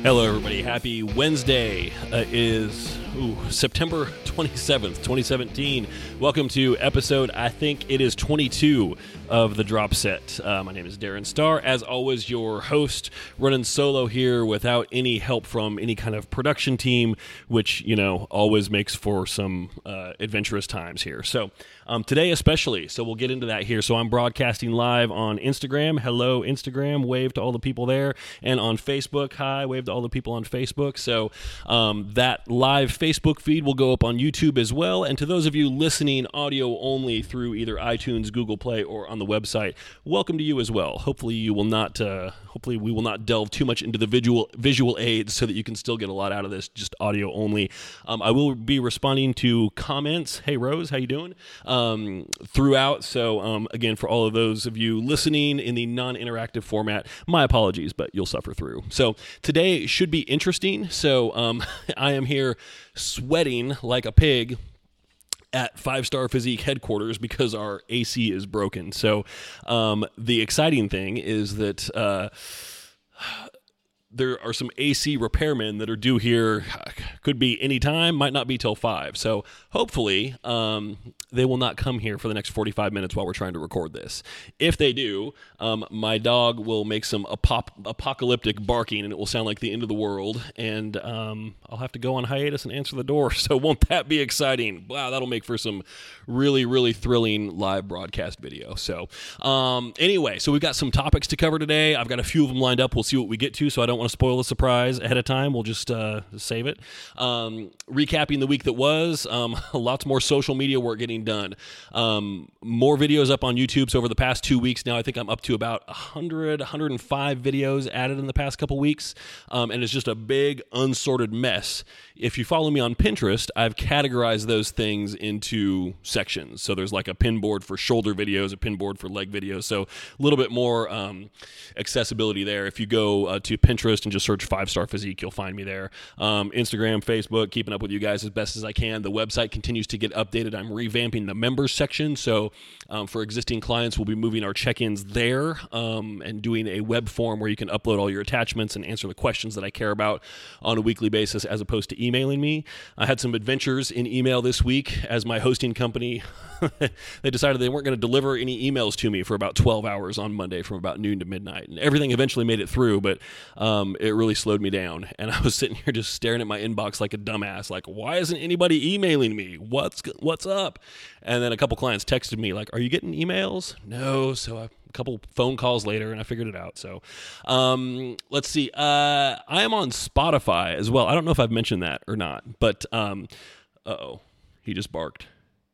Hello, everybody. Happy Wednesday. Is September 27th, 2017. Welcome to episode, I think it is 22 of The Drop Set. My name is Darren Starr. As always, your host, running solo here without any help from any kind of production team, which, always makes for some adventurous times here. So today especially, so we'll get into that here. So I'm broadcasting live on Instagram. Hello, Instagram. Wave to all the people there. And on Facebook. Hi, wave to all the people on Facebook. So that live Facebook feed will go up on YouTube as well. And to those of you listening audio only through either iTunes, Google Play, or on the website, welcome to you as well. Hopefully you will not. Hopefully we will not delve too much into the visual aids, so that you can still get a lot out of this just audio only. I will be responding to comments. Hey Rose, how you doing? Throughout. So again, for all of those of you listening in the non-interactive format, my apologies, but you'll suffer through. So today should be interesting. So I am here sweating like a pig at 5 Star Physique headquarters because our AC is broken. So the exciting thing is that there are some AC repairmen that are due here. Could be any time, might not be till 5. So hopefully they will not come here for the next 45 minutes while we're trying to record this. If they do, my dog will make some apocalyptic barking, and it will sound like the end of the world, and I'll have to go on hiatus and answer the door. So won't that be exciting? Wow, that'll make for some really, really thrilling live broadcast video. So anyway, so we've got some topics to cover today. I've got a few of them lined up. We'll see what we get to, so I don't want to spoil the surprise ahead of time. We'll just save it. Recapping the week that was, lots more social media work getting done. More videos up on YouTube. So over the past 2 weeks now, I think I'm up to about 105 videos added in the past couple weeks. And it's just a big unsorted mess. If you follow me on Pinterest, I've categorized those things into sections. So there's like a pin board for shoulder videos, a pin board for leg videos. So a little bit more accessibility there. If you go to Pinterest and just search 5 Star Physique, you'll find me there. Instagram, Facebook, keeping up with you guys as best as I can. The website continues to get updated. I'm revamping the members section. So for existing clients, we'll be moving our check-ins there and doing a web form where you can upload all your attachments and answer the questions that I care about on a weekly basis, as opposed to emailing me. I had some adventures in email this week as my hosting company. They decided they weren't going to deliver any emails to me for about 12 hours on Monday from about noon to midnight. And everything eventually made it through, but it really slowed me down. And I was sitting here just staring at my inbox like a dumbass, like, why isn't anybody emailing me? What's up? And then a couple clients texted me like, are you getting emails? No. So a couple phone calls later, and I figured it out. So let's see. I am on Spotify as well. I don't know if I've mentioned that or not, but uh-oh, he just barked.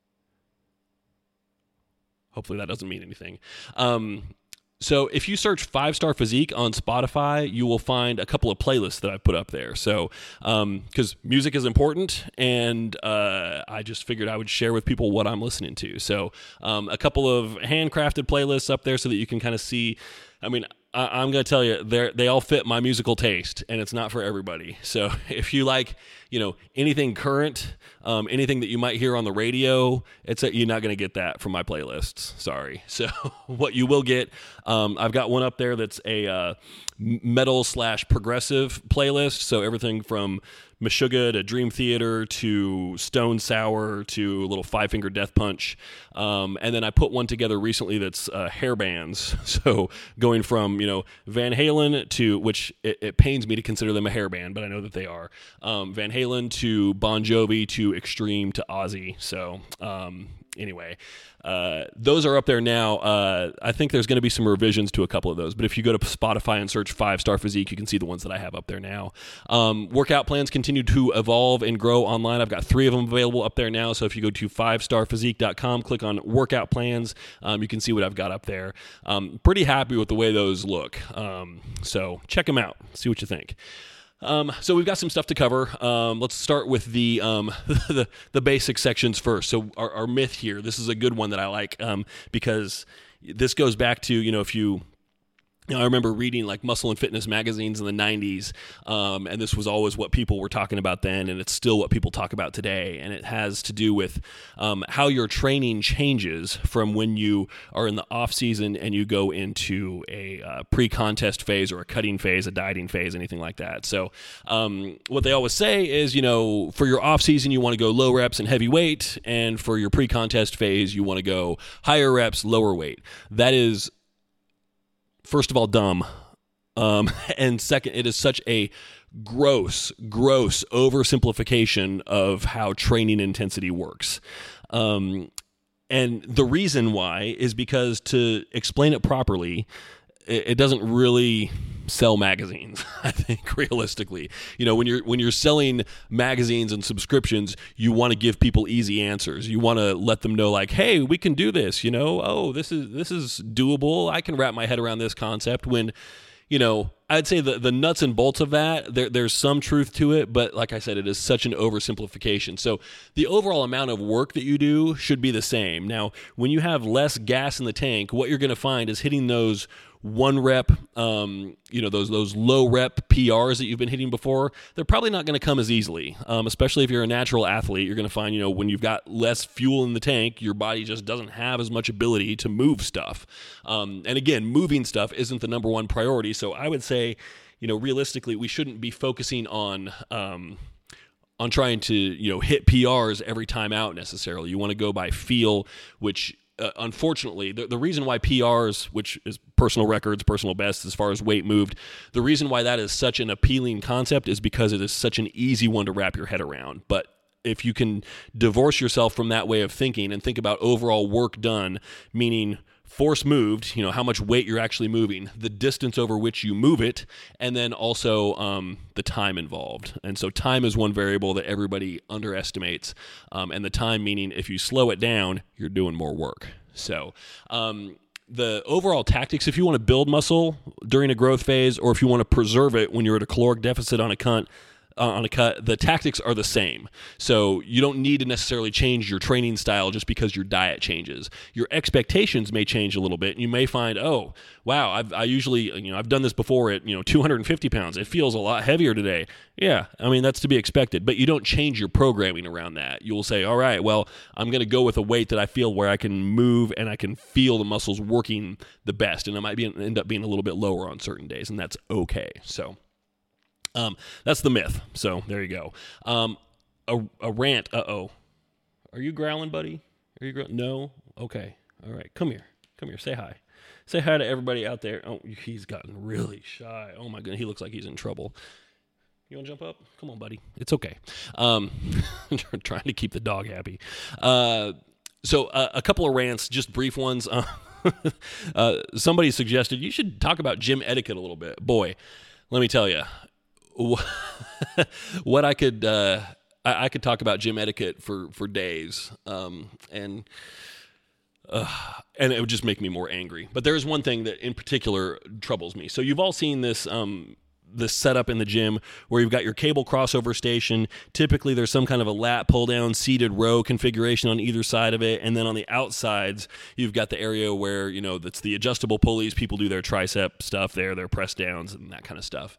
Hopefully that doesn't mean anything. So if you search 5 Star Physique on Spotify, you will find a couple of playlists that I've put up there. So because music is important, and I just figured I would share with people what I'm listening to. So a couple of handcrafted playlists up there so that you can kind of see. I mean, I'm going to tell you, they all fit my musical taste, and it's not for everybody. So if you like, anything current, anything that you might hear on the radio, you're not going to get that from my playlists. Sorry. So what you will get, I've got one up there that's a metal/progressive playlist. So everything from Meshuggah to Dream Theater to Stone Sour to a little Five Finger Death Punch. And then I put one together recently that's hair bands. So going from, Van Halen to, which it pains me to consider them a hair band, but I know that they are, Van Halen to Bon Jovi to Extreme to Ozzy. So anyway, those are up there now. I think there's going to be some revisions to a couple of those, but if you go to Spotify and search 5 Star Physique, you can see the ones that I have up there now. Workout plans continue to evolve and grow online. I've got 3 of them available up there now. So if you go to 5starphysique.com, click on workout plans, you can see what I've got up there. Pretty happy with the way those look. So check them out. See what you think. So we've got some stuff to cover. Let's start with the the basic sections first. So our myth here, this is a good one that I like, because this goes back to, if you I remember reading like Muscle and Fitness magazines in the 90s, and this was always what people were talking about then, and it's still what people talk about today. And it has to do with how your training changes from when you are in the off season and you go into a pre-contest phase or a cutting phase, a dieting phase, anything like that. So what they always say is, for your off season, you want to go low reps and heavy weight, and for your pre-contest phase, you want to go higher reps, lower weight. That is, first of all, dumb. And second, it is such a gross oversimplification of how training intensity works. And the reason why is because, to explain it properly, it doesn't really sell magazines, I think, realistically. When you're selling magazines and subscriptions, you want to give people easy answers. You want to let them know, like, hey, we can do this, oh, this is doable. I can wrap my head around this concept. When, I'd say the nuts and bolts of that, there's some truth to it, but like I said, it is such an oversimplification. So the overall amount of work that you do should be the same. Now, when you have less gas in the tank, what you're going to find is hitting those one rep, those low rep PRs that you've been hitting before, they're probably not going to come as easily, especially if you're a natural athlete. You're going to find, when you've got less fuel in the tank, your body just doesn't have as much ability to move stuff. And again, moving stuff isn't the number one priority. So I would say, realistically, we shouldn't be focusing on trying to, hit PRs every time out necessarily. You want to go by feel, which unfortunately, the reason why PRs, which is personal records, personal bests as far as weight moved, the reason why that is such an appealing concept is because it is such an easy one to wrap your head around. But if you can divorce yourself from that way of thinking and think about overall work done, meaning force moved, how much weight you're actually moving, the distance over which you move it, and then also the time involved. And so time is one variable that everybody underestimates. And the time meaning if you slow it down, you're doing more work. So the overall tactics, if you want to build muscle during a growth phase, or if you want to preserve it when you're at a caloric deficit on a cut, the tactics are the same. So you don't need to necessarily change your training style just because your diet changes. Your expectations may change a little bit, and you may find, oh, wow, I've done this before at 250 pounds. It feels a lot heavier today. Yeah, that's to be expected. But you don't change your programming around that. You will say, all right, well, I'm going to go with a weight that I feel where I can move and I can feel the muscles working the best, and it might end up being a little bit lower on certain days, and that's okay. So that's the myth. So there you go. A rant. Uh-oh. Are you growling, buddy? Are you growling? No? Okay. All right. Come here. Say hi. Say hi to everybody out there. Oh, he's gotten really shy. Oh my goodness. He looks like he's in trouble. You want to jump up? Come on, buddy. It's okay. Trying to keep the dog happy. So a couple of rants, just brief ones. Somebody suggested you should talk about gym etiquette a little bit. Boy, let me tell you. What I could talk about gym etiquette for days, and it would just make me more angry. But there is one thing that in particular troubles me. So you've all seen this setup in the gym where you've got your cable crossover station. Typically there's some kind of a lat pull down seated row configuration on either side of it, and then on the outsides you've got the area where that's the adjustable pulleys. People do their tricep stuff there, their press downs and that kind of stuff.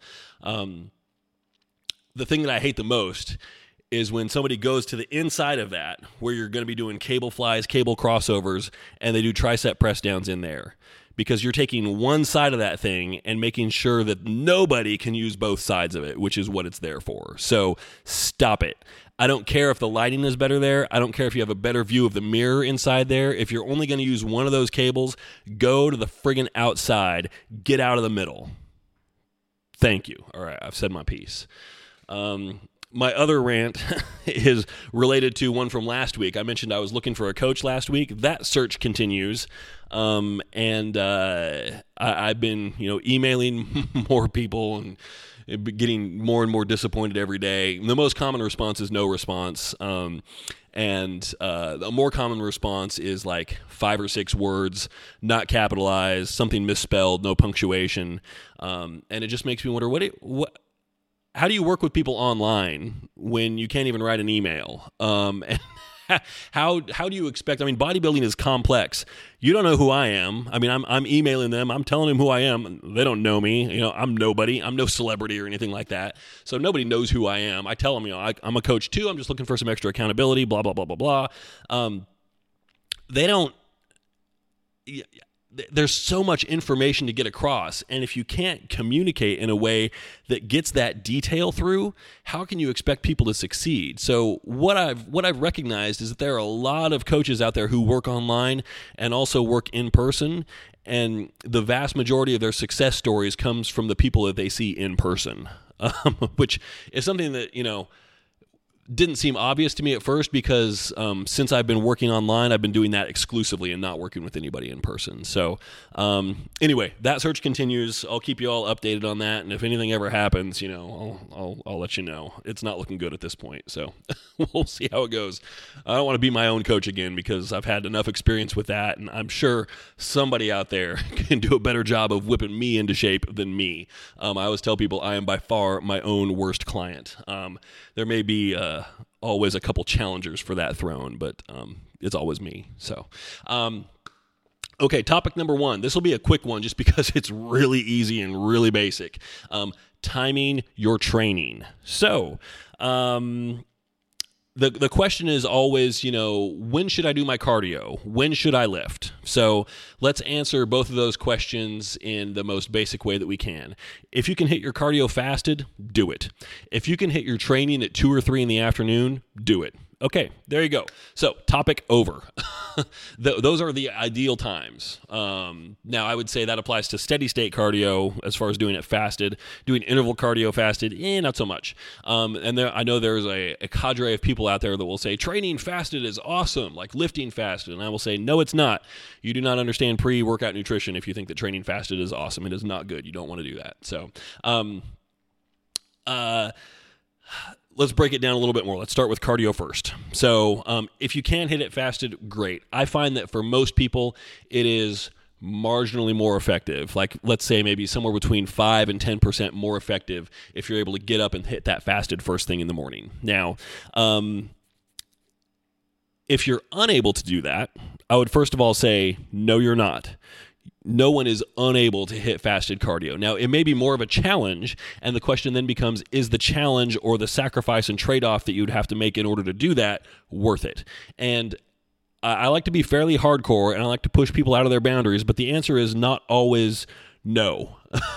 The thing that I hate the most is when somebody goes to the inside of that, where you're going to be doing cable flies, cable crossovers, and they do tricep press downs in there. Because you're taking one side of that thing and making sure that nobody can use both sides of it, which is what it's there for. So stop it. I don't care if the lighting is better there. I don't care if you have a better view of the mirror inside there. If you're only going to use one of those cables, go to the friggin' outside. Get out of the middle. Thank you. All right, I've said my piece. My other rant is related to one from last week. I mentioned I was looking for a coach last week. That search continues, and I've been, emailing more people and getting more and more disappointed every day. The most common response is no response, and the more common response is like 5 or 6 words, not capitalized, something misspelled, no punctuation, and it just makes me wonder how do you work with people online when you can't even write an email? And how do you expect? I mean, bodybuilding is complex. You don't know who I am. I mean, I'm emailing them. I'm telling them who I am. They don't know me. I'm nobody. I'm no celebrity or anything like that. So nobody knows who I am. I tell them, I'm a coach too. I'm just looking for some extra accountability. Blah blah blah blah blah. They don't. There's so much information to get across, and if you can't communicate in a way that gets that detail through, how can you expect people to succeed? So what I've recognized is that there are a lot of coaches out there who work online and also work in person, and the vast majority of their success stories comes from the people that they see in person, which is something that didn't seem obvious to me at first because since I've been working online, I've been doing that exclusively and not working with anybody in person. So anyway, that search continues. I'll keep you all updated on that, and if anything ever happens, I'll let you know. It's not looking good at this point, so we'll see how it goes. I don't want to be my own coach again because I've had enough experience with that, and I'm sure somebody out there can do a better job of whipping me into shape than me. I always tell people I am by far my own worst client. There may be always a couple challengers for that throne, but it's always me. So, okay, topic number 1. This will be a quick one just because it's really easy and really basic. Timing your training. So, the question is always, when should I do my cardio? When should I lift? So let's answer both of those questions in the most basic way that we can. If you can hit your cardio fasted, do it. If you can hit your training at 2 or 3 in the afternoon, do it. Okay, there you go. So topic over. Those are the ideal times. Now, I would say that applies to steady state cardio as far as doing it fasted. Doing interval cardio fasted, not so much. And I know there's a cadre of people out there that will say training fasted is awesome, like lifting fasted. And I will say, no, it's not. You do not understand pre-workout nutrition if you think that training fasted is awesome. It is not good. You don't want to do that. So, let's break it down a little bit more. Let's start with cardio first. So if you can hit it fasted, great. I find that for most people, it is marginally more effective. Like, let's say maybe somewhere between 5 and 10% more effective if you're able to get up and hit that fasted first thing in the morning. Now, if you're unable to do that, I would first of all say, no, you're not. No one is unable to hit fasted cardio. Now, it may be more of a challenge, and the question then becomes, is the challenge or the sacrifice and trade-off that you'd have to make in order to do that worth it? And I like to be fairly hardcore, and I like to push people out of their boundaries, but the answer is not always no.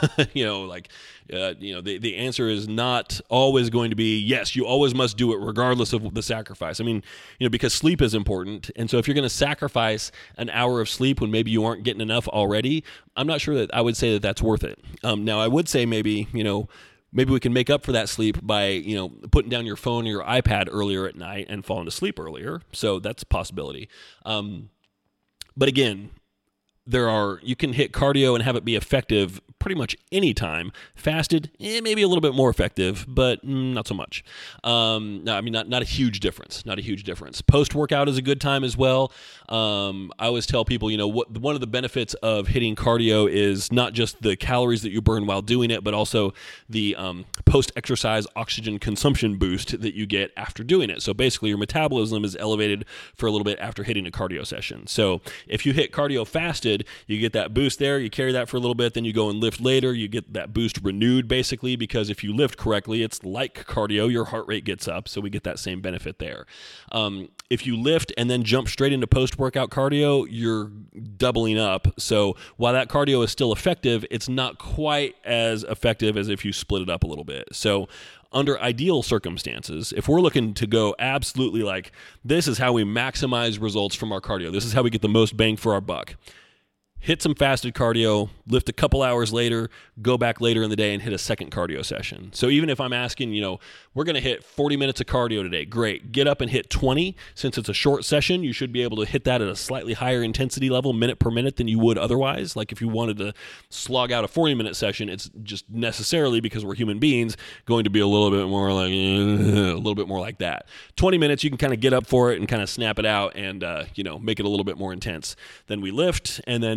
The answer is not always going to be yes, you always must do it regardless of the sacrifice. I mean, because sleep is important. And so if you're going to sacrifice an hour of sleep when maybe you aren't getting enough already, I'm not sure that I would say that that's worth it. Now, I would say maybe we can make up for that sleep by, putting down your phone or your iPad earlier at night and falling to sleep earlier. So that's a possibility. But again, you can hit cardio and have it be effective pretty much any time. Fasted, maybe a little bit more effective, but not so much. No, I mean, not a huge difference. Not a huge difference. Post-workout is a good time as well. I always tell people, one of the benefits of hitting cardio is not just the calories that you burn while doing it, but also the post-exercise oxygen consumption boost that you get after doing it. So basically, your metabolism is elevated for a little bit after hitting a cardio session. So if you hit cardio fasted, you get that boost there, you carry that for a little bit, then you go and lift later, you get that boost renewed basically, because if you lift correctly, it's like cardio, your heart rate gets up, so we get that same benefit there. If you lift and then jump straight into post-workout cardio, you're doubling up. So while that cardio is still effective, it's not quite as effective as if you split it up a little bit. So under ideal circumstances, if we're looking to go absolutely like, this is how we maximize results from our cardio, this is how we get the most bang for our buck, hit some fasted cardio, lift a couple hours later, go back later in the day and hit a second cardio session. So even if I'm asking, we're going to hit 40 minutes of cardio today, great. Get up and hit 20. Since it's a short session, you should be able to hit that at a slightly higher intensity level, minute per minute, than you would otherwise. Like if you wanted to slog out a 40-minute session, it's just necessarily, because we're human beings, going to be a little bit more like that. 20 minutes, you can kind of get up for it and kind of snap it out and, make it a little bit more intense. Then we lift, and then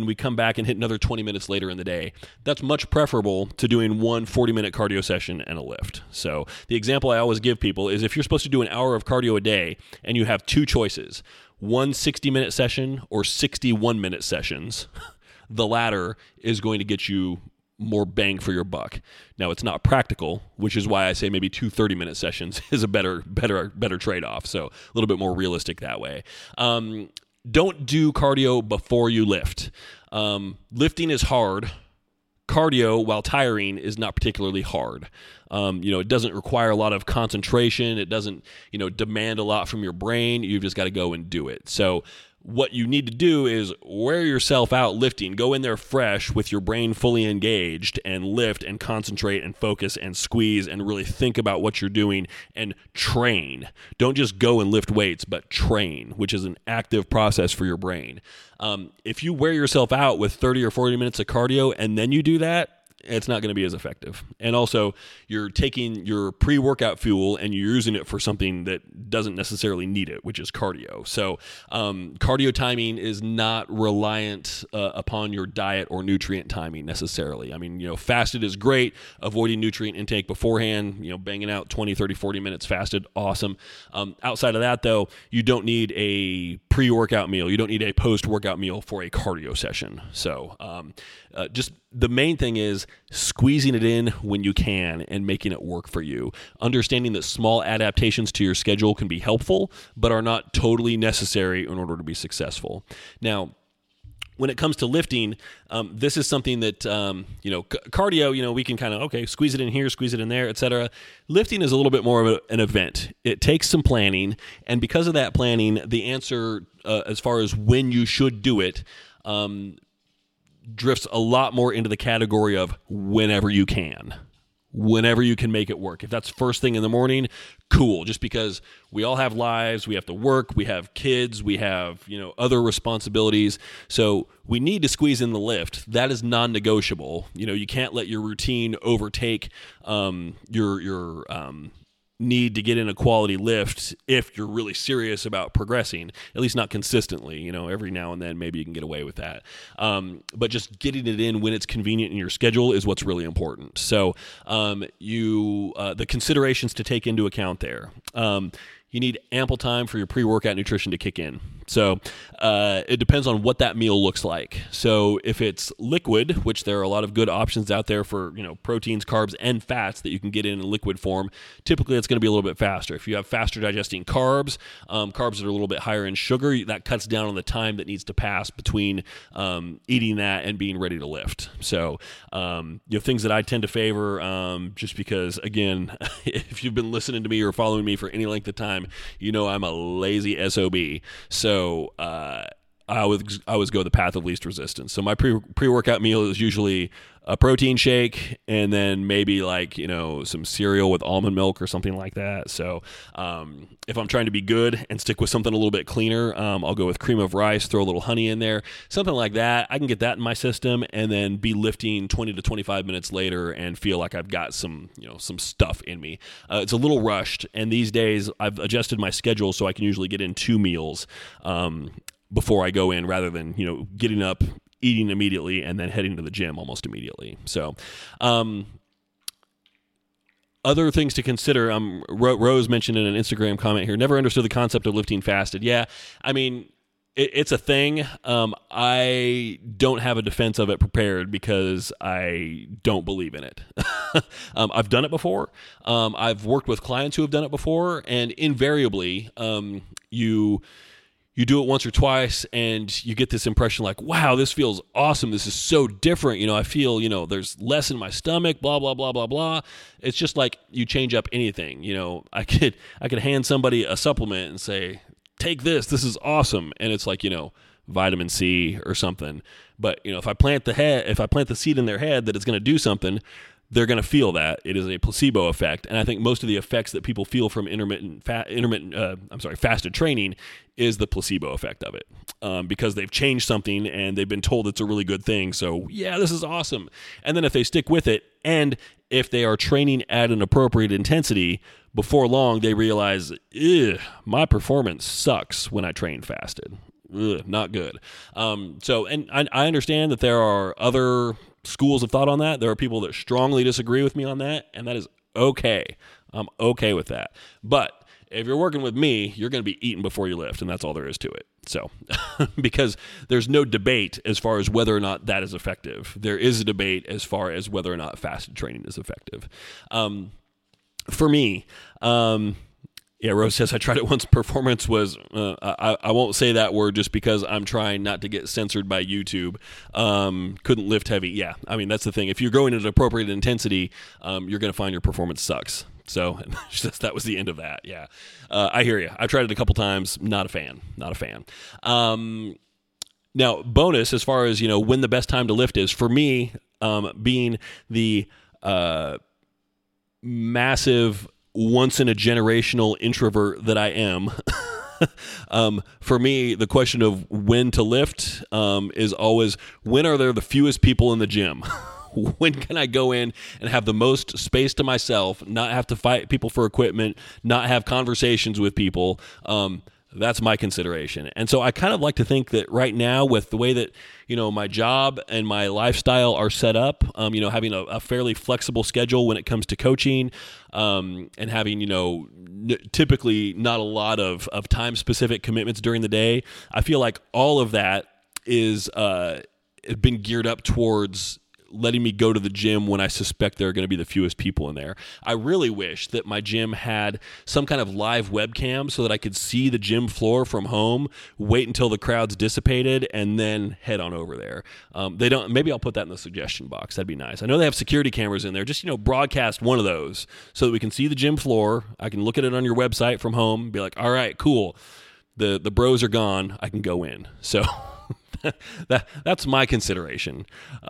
we come back and hit another 20 minutes later in the day. That's much preferable to doing one 40-minute cardio session and a lift. So the example I always give people is if you're supposed to do an hour of cardio a day and you have two choices, one 60-minute session or 61-minute sessions, the latter is going to get you more bang for your buck. Now, it's not practical, which is why I say maybe two 30-minute sessions is a better trade-off. So a little bit more realistic that way. Don't do cardio before you lift. Lifting is hard. Cardio, while tiring, is not particularly hard. It doesn't require a lot of concentration. It doesn't, demand a lot from your brain. You've just got to go and do it. So what you need to do is wear yourself out lifting. Go in there fresh with your brain fully engaged and lift and concentrate and focus and squeeze and really think about what you're doing and train. Don't just go and lift weights, but train, which is an active process for your brain. If you wear yourself out with 30 or 40 minutes of cardio and then you do that, it's not going to be as effective. And also, you're taking your pre-workout fuel and you're using it for something that doesn't necessarily need it, which is cardio. So cardio timing is not reliant upon your diet or nutrient timing necessarily. I mean, fasted is great. Avoiding nutrient intake beforehand, banging out 20, 30, 40 minutes fasted, awesome. Outside of that, though, you don't need a pre-workout meal. You don't need a post-workout meal for a cardio session. So just the main thing is squeezing it in when you can and making it work for you. Understanding that small adaptations to your schedule can be helpful, but are not totally necessary in order to be successful. Now, when it comes to lifting, this is something that, cardio, we can kind of, squeeze it in here, squeeze it in there, etc. Lifting is a little bit more of an event. It takes some planning, and because of that planning, the answer as far as when you should do it drifts a lot more into the category of whenever you can make it work. If that's first thing in the morning, cool. Just because we all have lives, we have to work, we have kids, we have, other responsibilities. So we need to squeeze in the lift. That is non-negotiable. You can't let your routine overtake your need to get in a quality lift if you're really serious about progressing, at least not consistently. Every now and then maybe you can get away with that. But just getting it in when it's convenient in your schedule is what's really important. So the considerations to take into account there. You need ample time for your pre-workout nutrition to kick in. So it depends on what that meal looks like. So if it's liquid, which there are a lot of good options out there for proteins, carbs, and fats that you can get in liquid form, typically it's going to be a little bit faster. If you have faster digesting carbs that are a little bit higher in sugar, that cuts down on the time that needs to pass between eating that and being ready to lift. So things that I tend to favor, just because, again, if you've been listening to me or following me for any length of time, I'm a lazy SOB. So I always go the path of least resistance. So my pre-workout meal is usually a protein shake and then maybe some cereal with almond milk or something like that. So if I'm trying to be good and stick with something a little bit cleaner, I'll go with cream of rice, throw a little honey in there, something like that. I can get that in my system and then be lifting 20 to 25 minutes later and feel like I've got some stuff in me. It's a little rushed, and these days I've adjusted my schedule so I can usually get in 2 meals before I go in, rather than getting up, eating immediately, and then heading to the gym almost immediately. So other things to consider, Rose mentioned in an Instagram comment here, never understood the concept of lifting fasted. Yeah, I mean, it's a thing. I don't have a defense of it prepared because I don't believe in it. I've done it before. I've worked with clients who have done it before, and invariably you do it once or twice and you get this impression like, wow, this feels awesome. This is so different. I feel, there's less in my stomach, blah, blah, blah, blah, blah. It's just like you change up anything. I could hand somebody a supplement and say, take this. This is awesome. And it's like, vitamin C or something. But, if I plant the seed in their head that it's going to do something, they're going to feel that. It is a placebo effect. And I think most of the effects that people feel from fasted training is the placebo effect of it, because they've changed something and they've been told it's a really good thing. So yeah, this is awesome. And then if they stick with it, and if they are training at an appropriate intensity, before long they realize, my performance sucks when I train fasted. not good. And I understand that there are other schools of thought on that. There are people that strongly disagree with me on that, and that is okay. I'm okay with that. But if you're working with me, you're going to be eating before you lift, and that's all there is to it. So, because there's no debate as far as whether or not that is effective. There is a debate as far as whether or not fasted training is effective. For me, Rose says, I tried it once. Performance was, I won't say that word just because I'm trying not to get censored by YouTube. Couldn't lift heavy. Yeah, I mean, that's the thing. If you're going at an appropriate intensity, you're going to find your performance sucks. So that was the end of that. Yeah, I hear you. I've tried it a couple times. Not a fan. Now, bonus as far as, when the best time to lift is, for me, being the massive once-in-a-generational introvert that I am, for me, the question of when to lift is always, when are there the fewest people in the gym? When can I go in and have the most space to myself, not have to fight people for equipment, not have conversations with people? That's my consideration. And so I kind of like to think that right now, with the way that, my job and my lifestyle are set up, having a fairly flexible schedule when it comes to coaching, and having, typically not a lot of time-specific commitments during the day, I feel like all of that is been geared up towards letting me go to the gym when I suspect there are going to be the fewest people in there. I really wish that my gym had some kind of live webcam so that I could see the gym floor from home, wait until the crowd's dissipated, and then head on over there. They don't. Maybe I'll put that in the suggestion box. That'd be nice. I know they have security cameras in there. Just, broadcast one of those so that we can see the gym floor. I can look at it on your website from home, be like, all right, cool. The bros are gone. I can go in. So that's my consideration.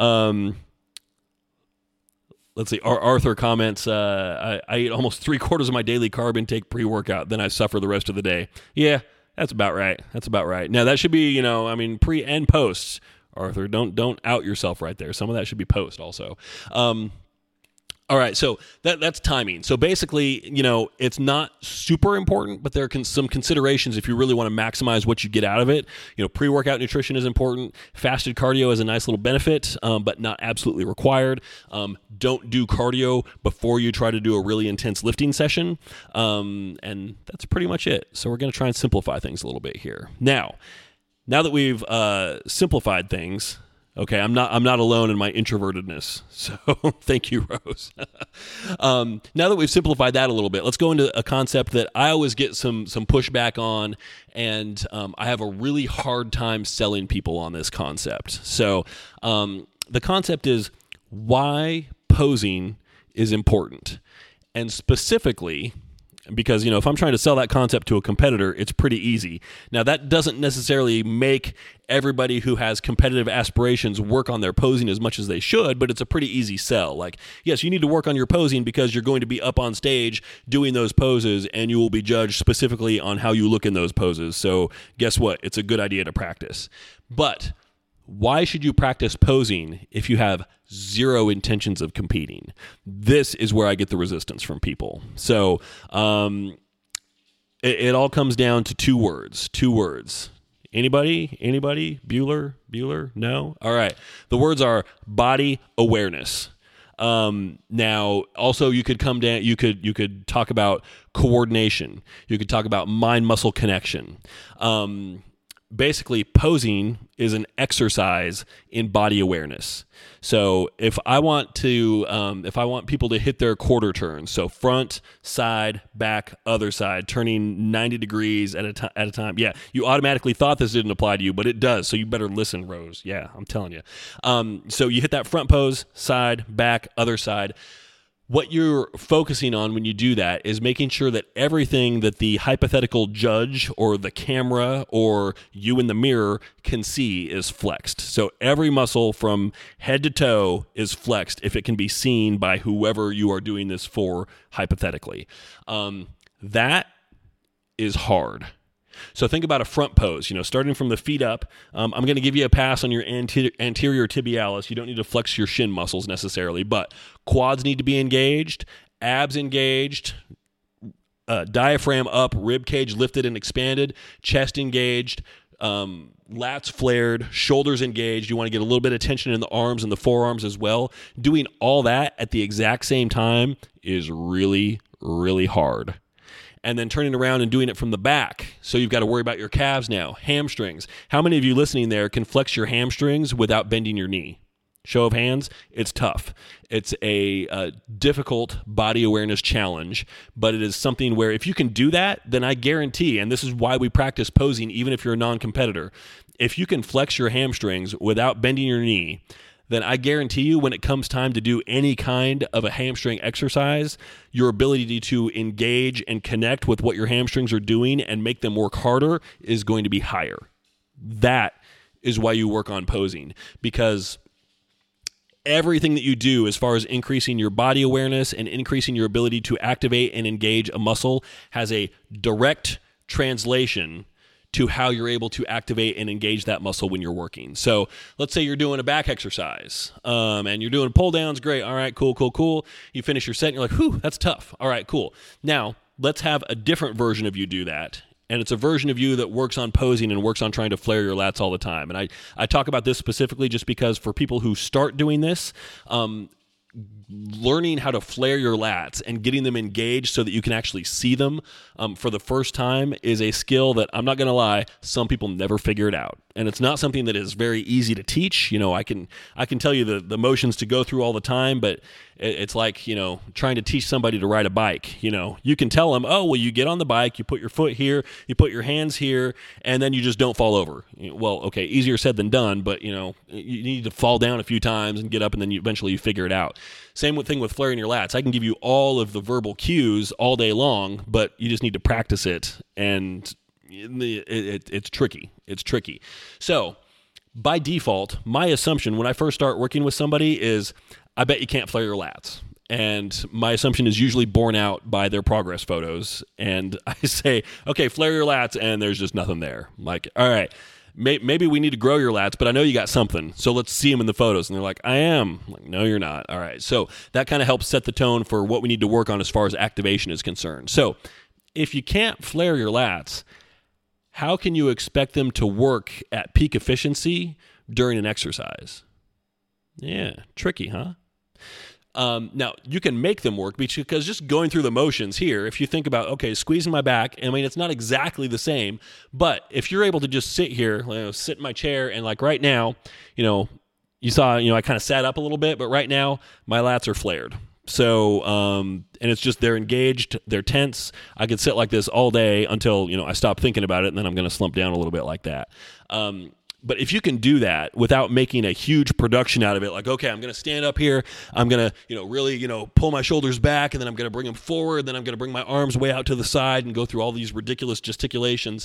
Let's see. Arthur comments, I eat almost 3/4 of my daily carb intake pre-workout, then I suffer the rest of the day. Yeah, that's about right. Now, that should be, pre and post, Arthur. Don't out yourself right there. Some of that should be post also. All right, so that's timing. So basically, it's not super important, but there are some considerations if you really want to maximize what you get out of it. Pre-workout nutrition is important. Fasted cardio is a nice little benefit, but not absolutely required. Don't do cardio before you try to do a really intense lifting session, and that's pretty much it. So we're going to try and simplify things a little bit here. Now that we've simplified things. Okay, I'm not alone in my introvertedness, so thank you, Rose. Now that we've simplified that a little bit, let's go into a concept that I always get some pushback on, and I have a really hard time selling people on this concept. So the concept is why posing is important, and specifically, because, if I'm trying to sell that concept to a competitor, it's pretty easy. Now, that doesn't necessarily make everybody who has competitive aspirations work on their posing as much as they should, but it's a pretty easy sell. Like, yes, you need to work on your posing because you're going to be up on stage doing those poses, and you will be judged specifically on how you look in those poses. So guess what? It's a good idea to practice. But why should you practice posing if you have zero intentions of competing? This is where I get the resistance from people. So it all comes down to two words. Anybody? Bueller? No? All right. The words are body awareness. Now, also you could come down, you could talk about coordination. You could talk about mind-muscle connection. Basically, posing is an exercise in body awareness. So if I want people to hit their quarter turns, so front, side, back, other side, turning 90 degrees at a time. Yeah, you automatically thought this didn't apply to you, but it does. So you better listen, Rose. Yeah, I'm telling you. So you hit that front pose, side, back, other side. What you're focusing on when you do that is making sure that everything that the hypothetical judge or the camera or you in the mirror can see is flexed. So every muscle from head to toe is flexed if it can be seen by whoever you are doing this for, hypothetically. That is hard. So think about a front pose, starting from the feet up. I'm going to give you a pass on your anterior tibialis. You don't need to flex your shin muscles necessarily, but quads need to be engaged, abs engaged, diaphragm up, rib cage lifted and expanded, chest engaged, lats flared, shoulders engaged. You want to get a little bit of tension in the arms and the forearms as well. Doing all that at the exact same time is really, really hard. And then turning around and doing it from the back. So you've got to worry about your calves now. Hamstrings. How many of you listening there can flex your hamstrings without bending your knee? Show of hands, it's tough. It's a difficult body awareness challenge, but it is something where if you can do that, then I guarantee, and this is why we practice posing even if you're a non-competitor, if you can flex your hamstrings without bending your knee, then I guarantee you when it comes time to do any kind of a hamstring exercise, your ability to engage and connect with what your hamstrings are doing and make them work harder is going to be higher. That is why you work on posing, because everything that you do as far as increasing your body awareness and increasing your ability to activate and engage a muscle has a direct translation to how you're able to activate and engage that muscle when you're working. So let's say you're doing a back exercise and you're doing pull downs. Great. All right, cool. You finish your set and you're like, whew, that's tough. All right, cool. Now let's have a different version of you do that. And it's a version of you that works on posing and works on trying to flare your lats all the time. And I talk about this specifically just because for people who start doing this, learning how to flare your lats and getting them engaged so that you can actually see them for the first time is a skill that, I'm not going to lie, some people never figure it out. And it's not something that is very easy to teach. You know, I can tell you the motions to go through all the time, but it's like, you know, trying to teach somebody to ride a bike. You know, you can tell them, oh, well, you get on the bike, you put your foot here, you put your hands here, and then you just don't fall over. Well, okay, easier said than done, but, you know, you need to fall down a few times and get up, and then eventually you figure it out. Same thing with flaring your lats. I can give you all of the verbal cues all day long, but you just need to practice it, and it's tricky. It's tricky. So by default, my assumption when I first start working with somebody is, I bet you can't flare your lats. And my assumption is usually borne out by their progress photos. And I say, okay, flare your lats, and there's just nothing there. I'm like, all right, maybe we need to grow your lats, but I know you got something. So let's see them in the photos. And they're like, I am. I'm like, no, you're not. All right. So that kind of helps set the tone for what we need to work on as far as activation is concerned. So if you can't flare your lats, how can you expect them to work at peak efficiency during an exercise? Yeah, tricky, huh? Now, you can make them work because just going through the motions here, if you think about, okay, squeezing my back, I mean, it's not exactly the same, but if you're able to just sit here, you know, sit in my chair, and like right now, you know, you saw, you know, I kind of sat up a little bit, but right now my lats are flared. So, and it's just, they're engaged, they're tense. I could sit like this all day until, you know, I stop thinking about it, and then I'm going to slump down a little bit like that. But if you can do that without making a huge production out of it, like, okay, I'm going to stand up here, I'm going to, you know, really, you know, pull my shoulders back, and then I'm going to bring them forward, then I'm going to bring my arms way out to the side and go through all these ridiculous gesticulations.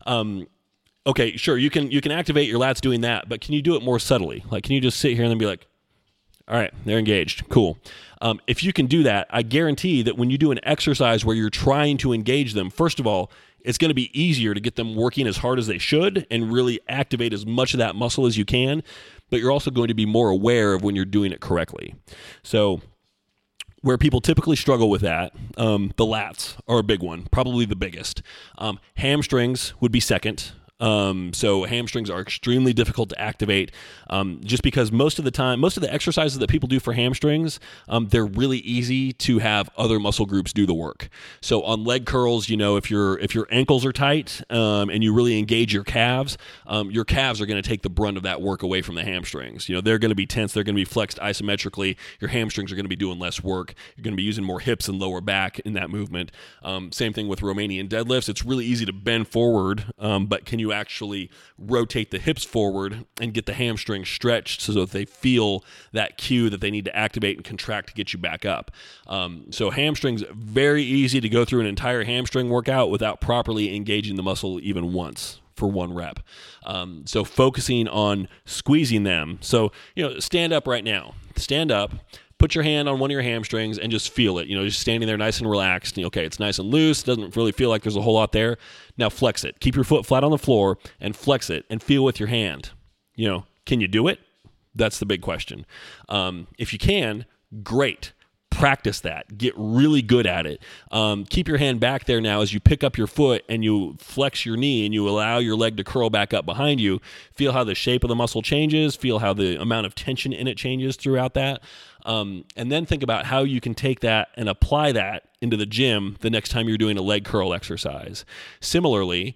Okay, sure, you can activate your lats doing that, but can you do it more subtly? Like, can you just sit here and then be like, all right, they're engaged. Cool. If you can do that, I guarantee that when you do an exercise where you're trying to engage them, first of all, it's going to be easier to get them working as hard as they should and really activate as much of that muscle as you can, but you're also going to be more aware of when you're doing it correctly. So where people typically struggle with that, the lats are a big one, probably the biggest. Hamstrings would be second. So hamstrings are extremely difficult to activate, just because most of the exercises that people do for hamstrings, they're really easy to have other muscle groups do the work. So on leg curls, you know, if your ankles are tight, and you really engage your calves are going to take the brunt of that work away from the hamstrings. You know, they're going to be tense. They're going to be flexed isometrically. Your hamstrings are going to be doing less work. You're going to be using more hips and lower back in that movement. Same thing with Romanian deadlifts. It's really easy to bend forward, but can you actually rotate the hips forward and get the hamstrings stretched so that they feel that cue that they need to activate and contract to get you back up. So hamstrings, very easy to go through an entire hamstring workout without properly engaging the muscle even once for one rep. So focusing on squeezing them. So, you know, stand up right now. Stand up. Put your hand on one of your hamstrings and just feel it. You know, just standing there nice and relaxed. Okay, it's nice and loose. Doesn't really feel like there's a whole lot there. Now flex it. Keep your foot flat on the floor and flex it and feel with your hand. You know, can you do it? That's the big question. If you can, great. practice that. Get really good at it. Keep your hand back there now as you pick up your foot and you flex your knee and you allow your leg to curl back up behind you. Feel how the shape of the muscle changes. Feel how the amount of tension in it changes throughout that. And then think about how you can take that and apply that into the gym the next time you're doing a leg curl exercise. Similarly,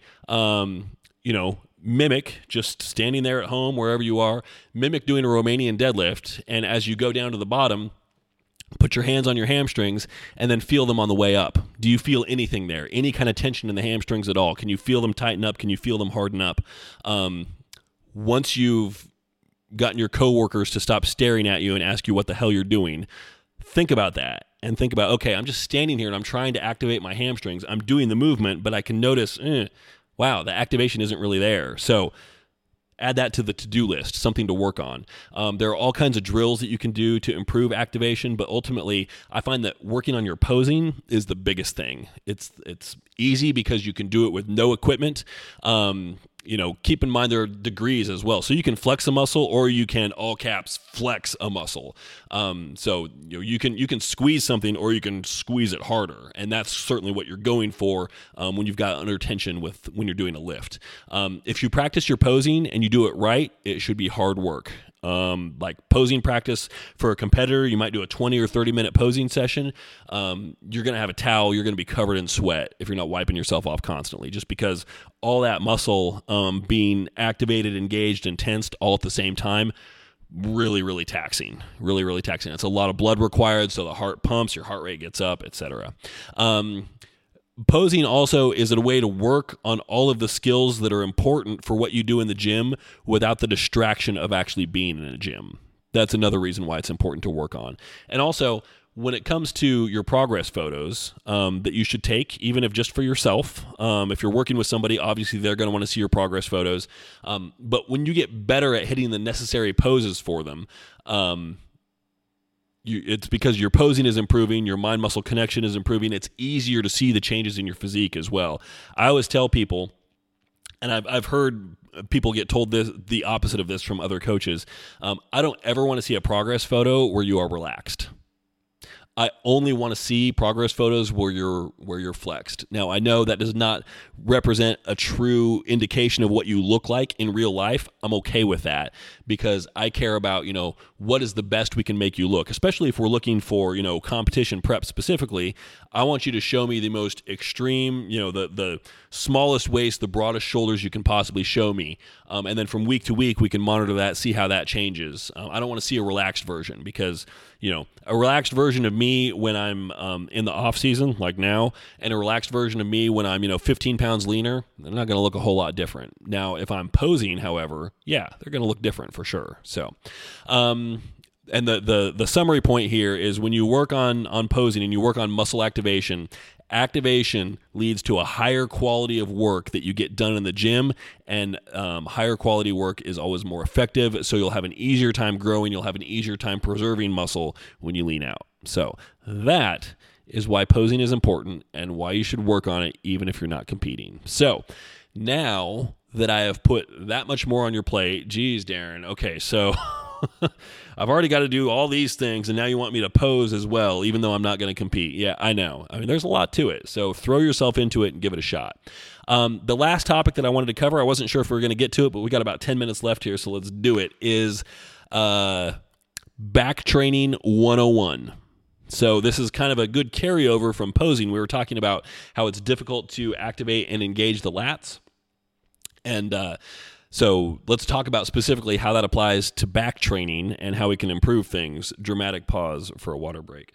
mimic just standing there at home, wherever you are, mimic doing a Romanian deadlift. And as you go down to the bottom, put your hands on your hamstrings and then feel them on the way up. Do you feel anything there? Any kind of tension in the hamstrings at all? Can you feel them tighten up? Can you feel them harden up? Once you've gotten your coworkers to stop staring at you and ask you what the hell you're doing, think about that and think about, okay, I'm just standing here and I'm trying to activate my hamstrings. I'm doing the movement, but I can notice, wow, the activation isn't really there. So add that to the to-do list, something to work on. There are all kinds of drills that you can do to improve activation, but ultimately, I find that working on your posing is the biggest thing. It's easy because you can do it with no equipment. Keep in mind there are degrees as well. So you can flex a muscle or you can, all caps, flex a muscle. You can squeeze something or you can squeeze it harder. And that's certainly what you're going for when you've got under tension when you're doing a lift. If you practice your posing and you do it right, it should be hard work. Like posing practice for a competitor, you might do a 20 or 30 minute posing session. You're going to have a towel. You're going to be covered in sweat if you're not wiping yourself off constantly, just because all that muscle being activated, engaged, and tensed all at the same time, really, really taxing. Really, really taxing. It's a lot of blood required, so the heart pumps, your heart rate gets up, etc. Posing also is a way to work on all of the skills that are important for what you do in the gym without the distraction of actually being in a gym. That's another reason why it's important to work on. And also, when it comes to your progress photos that you should take, even if just for yourself, if you're working with somebody, obviously they're going to want to see your progress photos. But when you get better at hitting the necessary poses for them, it's because your posing is improving, your mind-muscle connection is improving. It's easier to see the changes in your physique as well. I always tell people, and I've heard people get told the opposite of this from other coaches. I don't ever want to see a progress photo where you are relaxed. I only want to see progress photos where you're flexed. Now, I know that does not represent a true indication of what you look like in real life. I'm okay with that because I care about, what is the best we can make you look, especially if we're looking for, competition prep specifically. I want you to show me the most extreme, the smallest waist, the broadest shoulders you can possibly show me. And then from week to week, we can monitor that, see how that changes. I don't want to see a relaxed version because, a relaxed version of me when I'm in the off season, like now, and a relaxed version of me when I'm, 15 pounds leaner, they're not going to look a whole lot different. Now, if I'm posing, however, yeah, they're going to look different for sure. So, and the summary point here is when you work on posing and you work on muscle activation leads to a higher quality of work that you get done in the gym, and higher quality work is always more effective, so you'll have an easier time growing, you'll have an easier time preserving muscle when you lean out. So that is why posing is important and why you should work on it even if you're not competing. So now that I have put that much more on your plate, geez, Darren, okay, so I've already got to do all these things, and now you want me to pose as well, even though I'm not going to compete. Yeah, I know. I mean, there's a lot to it, so throw yourself into it and give it a shot. The last topic that I wanted to cover, I wasn't sure if we were going to get to it, but we got about 10 minutes left here, so let's do it, is back training 101. So this is kind of a good carryover from posing. We were talking about how it's difficult to activate and engage the lats, and so let's talk about specifically how that applies to back training and how we can improve things. Dramatic pause for a water break.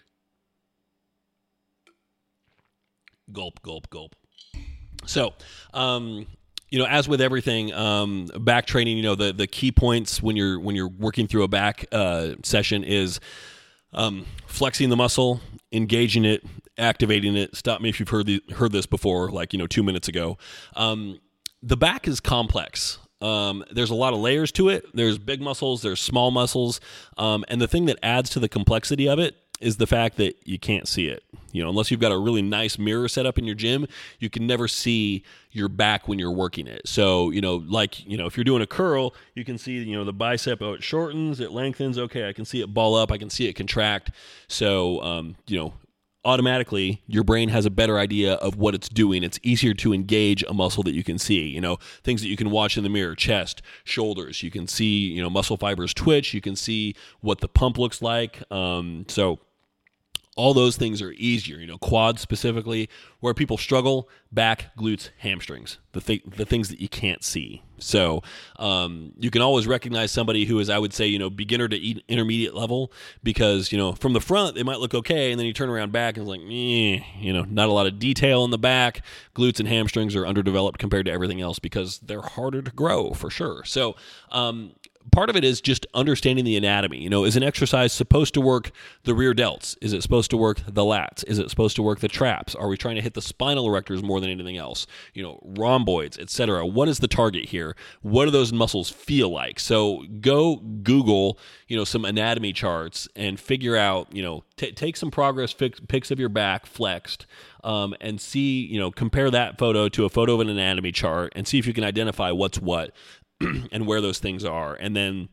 Gulp, gulp, gulp. So, as with everything, back training, the key points when you're working through a back session is flexing the muscle, engaging it, activating it. Stop me if you've heard this before, like 2 minutes ago. The back is complex. There's a lot of layers to it. There's big muscles, there's small muscles, and the thing that adds to the complexity of it is the fact that you can't see it. Unless you've got a really nice mirror set up in your gym, you can never see your back when you're working it. So, if you're doing a curl, you can see, the bicep, it shortens, it lengthens. Okay, I can see it ball up, I can see it contract. So, automatically your brain has a better idea of what it's doing. It's easier to engage a muscle that you can see, things that you can watch in the mirror, chest, shoulders. You can see, muscle fibers twitch. You can see what the pump looks like. So all those things are easier, quads specifically, where people struggle, back, glutes, hamstrings, the things that you can't see. So you can always recognize somebody who is, I would say, beginner to intermediate level, because, from the front, they might look okay, and then you turn around back and it's like, not a lot of detail in the back. Glutes and hamstrings are underdeveloped compared to everything else because they're harder to grow for sure. So part of it is just understanding the anatomy. Is an exercise supposed to work the rear delts? Is it supposed to work the lats? Is it supposed to work the traps? Are we trying to hit the spinal erectors more than anything else? Rhomboids, etc. What is the target here? What do those muscles feel like? So go Google, some anatomy charts and figure out, take some progress pics of your back flexed, and see, compare that photo to a photo of an anatomy chart and see if you can identify what's what and where those things are. And then,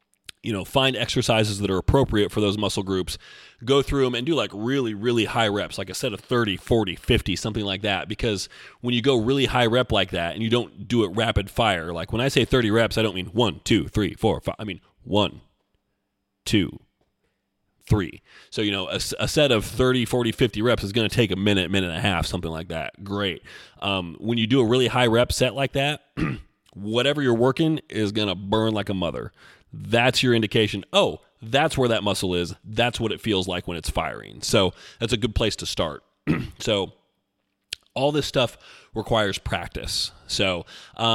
find exercises that are appropriate for those muscle groups, go through them and do like really, really high reps, like a set of 30, 40, 50, something like that. Because when you go really high rep like that and you don't do it rapid fire, like when I say 30 reps, I don't mean 1, 2, 3, 4, 5. I mean 1, 2, 3. So, a set of 30, 40, 50 reps is going to take a minute, minute and a half, something like that. Great. When you do a really high rep set like that, whatever you're working is going to burn like a mother. That's your indication. Oh, that's where that muscle is. That's what it feels like when it's firing. So that's a good place to start. So all this stuff requires practice. So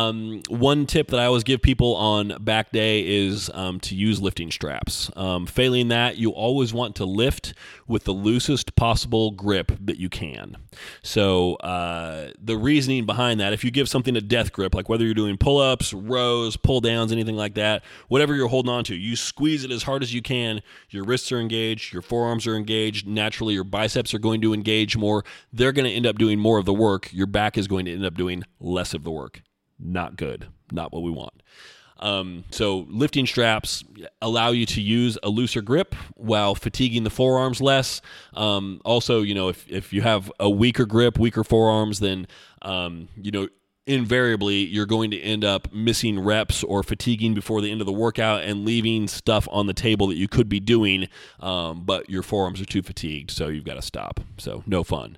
one tip that I always give people on back day is to use lifting straps. Failing that, you always want to lift with the loosest possible grip that you can. So the reasoning behind that, if you give something a death grip, like whether you're doing pull-ups, rows, pull-downs, anything like that, whatever you're holding on to, you squeeze it as hard as you can. Your wrists are engaged, your forearms are engaged. Naturally, your biceps are going to engage more. They're going to end up doing more of the work. Your back is going to end up doing less of the work. Not good. Not what we want. So lifting straps allow you to use a looser grip while fatiguing the forearms less. Also, if you have a weaker grip, weaker forearms, then, invariably you're going to end up missing reps or fatiguing before the end of the workout and leaving stuff on the table that you could be doing, but your forearms are too fatigued, so you've got to stop. So no fun.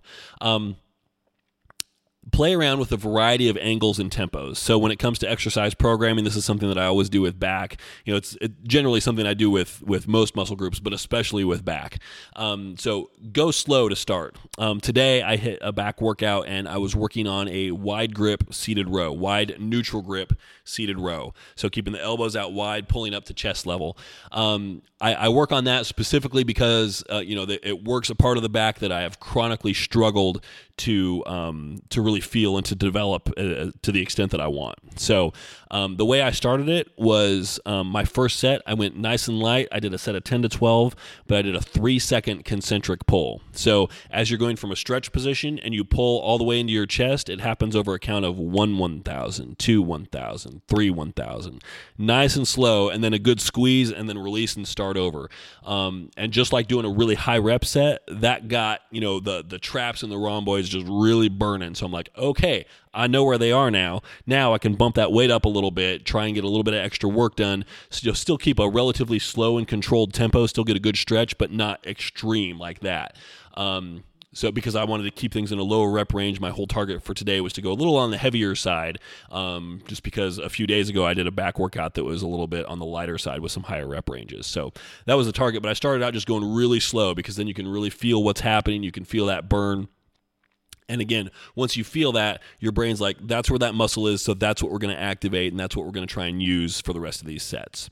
Play around with a variety of angles and tempos. So when it comes to exercise programming, this is something that I always do with back. It's generally something I do with most muscle groups, but especially with back. So go slow to start. Today I hit a back workout and I was working on a wide grip seated row, wide neutral grip seated row. So keeping the elbows out wide, pulling up to chest level. I work on that specifically because it works a part of the back that I have chronically struggled to really feel and to develop to the extent that I want. So the way I started it was my first set, I went nice and light. I did a set of 10 to 12, but I did a 3-second concentric pull. So as you're going from a stretch position and you pull all the way into your chest, it happens over a count of 1, 1,000, 2, 1,000, 3, 1,000. Nice and slow, and then a good squeeze, and then release and start over. And just like doing a really high rep set, that got, the traps and the rhomboids just really burning. So I'm like, okay, I know where they are now. Now I can bump that weight up a little bit, try and get a little bit of extra work done. So you'll still keep a relatively slow and controlled tempo, still get a good stretch, but not extreme like that. So because I wanted to keep things in a lower rep range, my whole target for today was to go a little on the heavier side, just because a few days ago I did a back workout that was a little bit on the lighter side with some higher rep ranges. So that was the target, but I started out just going really slow because then you can really feel what's happening. You can feel that burn. And again, once you feel that, your brain's like, that's where that muscle is, so that's what we're going to activate, and that's what we're going to try and use for the rest of these sets.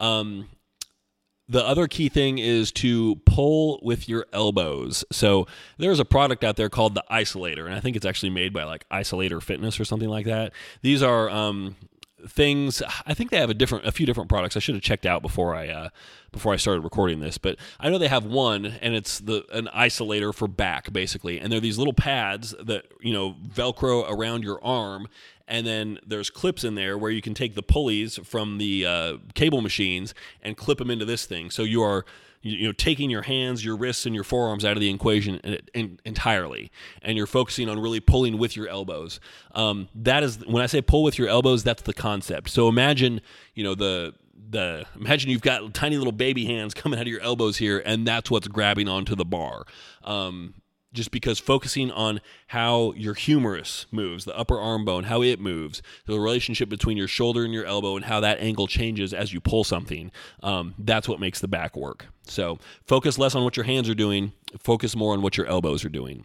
The other key thing is to pull with your elbows. So there's a product out there called the Isolator, and I think it's actually made by like Isolator Fitness or something like that. These are things. I think they have a few different products. I should have checked out before I started recording this, but I know they have one, and it's an isolator for back basically, and they're these little pads that Velcro around your arm. And then there's clips in there where you can take the pulleys from the cable machines and clip them into this thing. So you are taking your hands, your wrists, and your forearms out of the equation entirely, and you're focusing on really pulling with your elbows. That is, when I say pull with your elbows, that's the concept. So imagine, imagine you've got tiny little baby hands coming out of your elbows here, and that's what's grabbing onto the bar. Just because focusing on how your humerus moves, the upper arm bone, how it moves, the relationship between your shoulder and your elbow, and how that angle changes as you pull something, that's what makes the back work. So focus less on what your hands are doing, focus more on what your elbows are doing.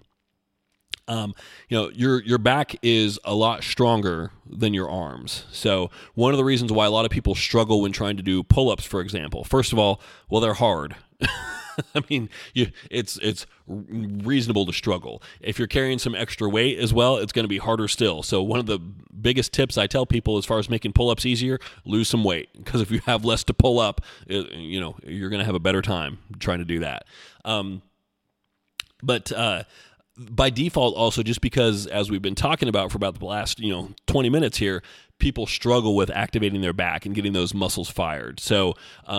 Your back is a lot stronger than your arms. So one of the reasons why a lot of people struggle when trying to do pull-ups, for example, first of all, well, they're hard. I mean, it's reasonable to struggle. If you're carrying some extra weight as well, it's going to be harder still. So one of the biggest tips I tell people as far as making pull-ups easier, lose some weight. Because if you have less to pull up, you're going to have a better time trying to do that. But by default also, just because, as we've been talking about for about the last 20 minutes here, people struggle with activating their back and getting those muscles fired. So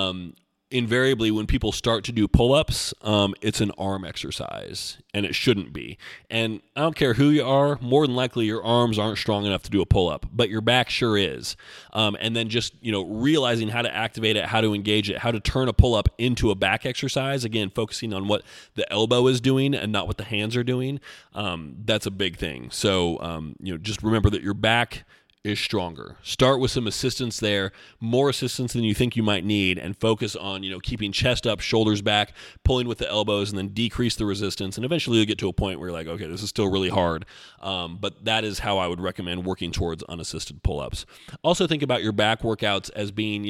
invariably, when people start to do pull-ups, it's an arm exercise, and it shouldn't be. And I don't care who you are, more than likely your arms aren't strong enough to do a pull-up, but your back sure is. And then just realizing how to activate it, how to engage it, how to turn a pull-up into a back exercise, again, focusing on what the elbow is doing and not what the hands are doing, that's a big thing. So just remember that your back is stronger. Start with some assistance there, more assistance than you think you might need, and focus on, keeping chest up, shoulders back, pulling with the elbows, and then decrease the resistance. And eventually you'll get to a point where you're like, okay, this is still really hard. But that is how I would recommend working towards unassisted pull-ups. Also think about your back workouts as being,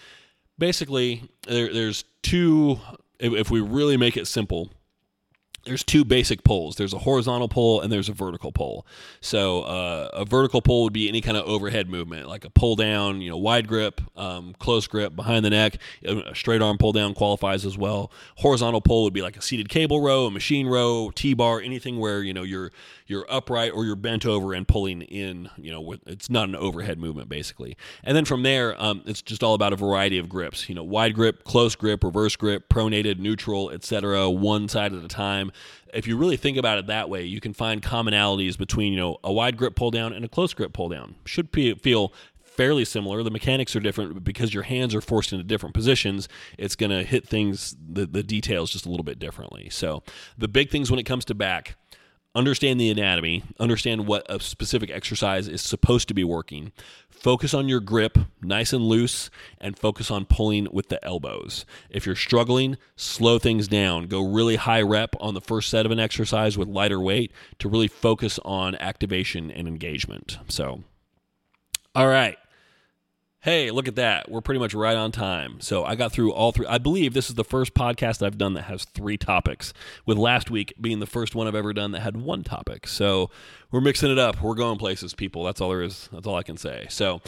basically there's two, if we really make it simple, there's two basic pulls. There's a horizontal pull and there's a vertical pull. So a vertical pull would be any kind of overhead movement, like a pull down, wide grip, close grip, behind the neck. A straight arm pull down qualifies as well. Horizontal pull would be like a seated cable row, a machine row, T-bar, anything where you're upright or you're bent over and pulling in. It's not an overhead movement basically. And then from there, it's just all about a variety of grips. Wide grip, close grip, reverse grip, pronated, neutral, etc. One side at a time. If you really think about it that way, you can find commonalities between, a wide grip pull down and a close grip pull down. Should feel fairly similar. The mechanics are different, but because your hands are forced into different positions, it's going to hit things, the details just a little bit differently. So the big things when it comes to back: understand the anatomy, understand what a specific exercise is supposed to be working, focus on your grip, nice and loose, and focus on pulling with the elbows. If you're struggling, slow things down. Go really high rep on the first set of an exercise with lighter weight to really focus on activation and engagement. So, all right. Hey, look at that. We're pretty much right on time. So I got through all three. I believe this is the first podcast I've done that has 3 topics, with last week being the first one I've ever done that had 1 topic. So we're mixing it up. We're going places, people. That's all there is. That's all I can say. So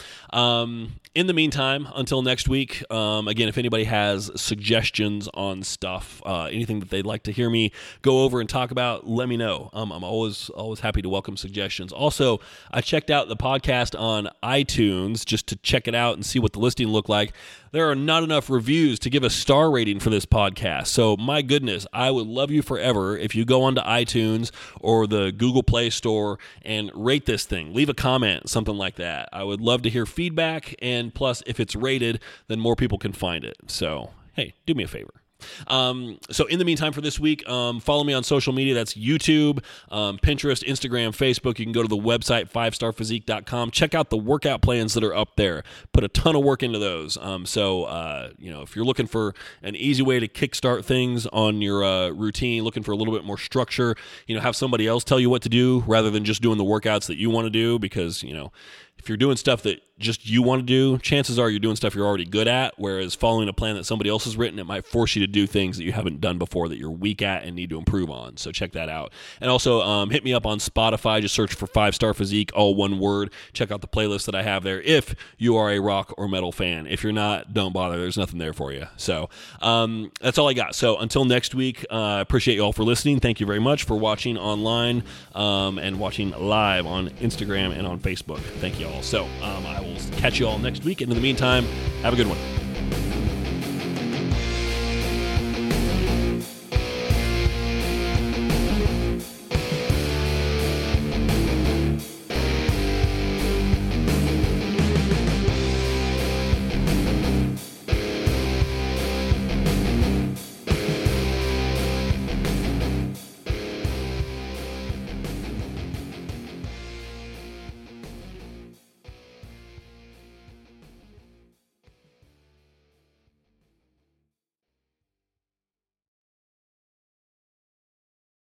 in the meantime, until next week, again, if anybody has suggestions on stuff, anything that they'd like to hear me go over and talk about, let me know. I'm always happy to welcome suggestions. Also, I checked out the podcast on iTunes just to check it out and see what the listing looked like. There are not enough reviews to give a star rating for this podcast. So my goodness, I would love you forever if you go onto iTunes or the Google Play Store and rate this thing. Leave a comment, something like that. I would love to hear feedback, and plus, if it's rated, then more people can find it. So, hey, do me a favor. So in the meantime for this week, follow me on social media. That's YouTube, Pinterest, Instagram, Facebook. You can go to the website, 5starphysique.com. Check out the workout plans that are up there. Put a ton of work into those. If you're looking for an easy way to kickstart things on your routine, looking for a little bit more structure, have somebody else tell you what to do rather than just doing the workouts that you want to do, because, if you're doing stuff that just you want to do, chances are you're doing stuff you're already good at, whereas following a plan that somebody else has written, it might force you to do things that you haven't done before that you're weak at and need to improve on. So check that out. And also hit me up on Spotify. Just search for 5-Star Physique, all one word. Check out the playlist that I have there if you are a rock or metal fan. If you're not, don't bother. There's nothing there for you. So that's all I got. So until next week, I appreciate you all for listening. Thank you very much for watching online and watching live on Instagram and on Facebook. Thank you all. So I will catch you all next week. And in the meantime, have a good one.